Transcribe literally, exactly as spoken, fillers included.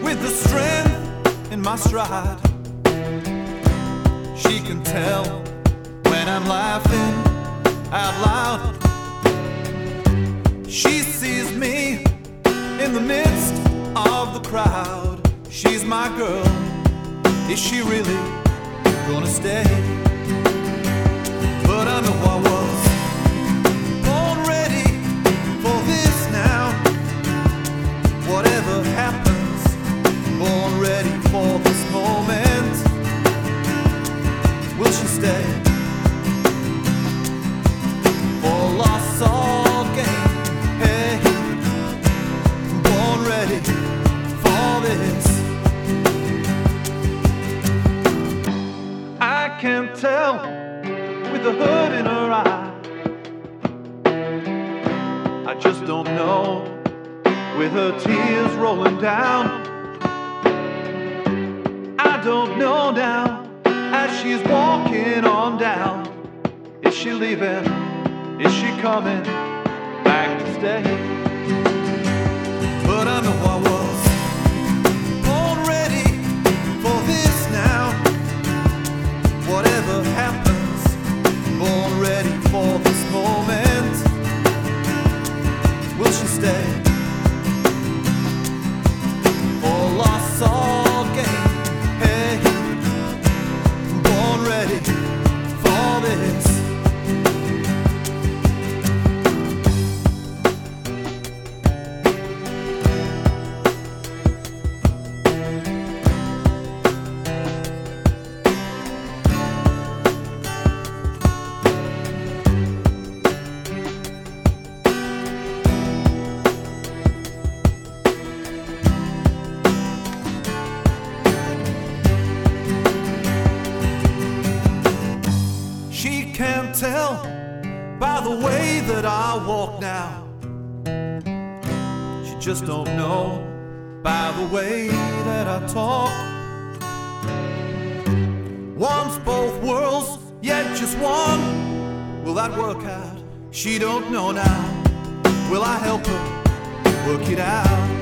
with the strength in my stride. She can tell when I'm laughing out loud. She sees me in the midst of the crowd. She's my girl. Is she really gonna stay? But I know I was born ready for this now. Whatever happens, born ready for this moment. Will she stay? For loss or gain? Hey, born ready for this. I can't tell with the hurt in her eye. I just don't know with her tears rolling down. I don't know now as she's walking on down. Is she leaving? Is she coming back to stay? But I know I was born ready for this now. Whatever happens, born ready for this moment. Will she stay? For loss or gain? Hey, born ready for this. She can't tell by the way that I walk now. She just don't know by the way that I talk. Once both worlds, yet just one. Will that work out? She don't know now. Will I help her work it out?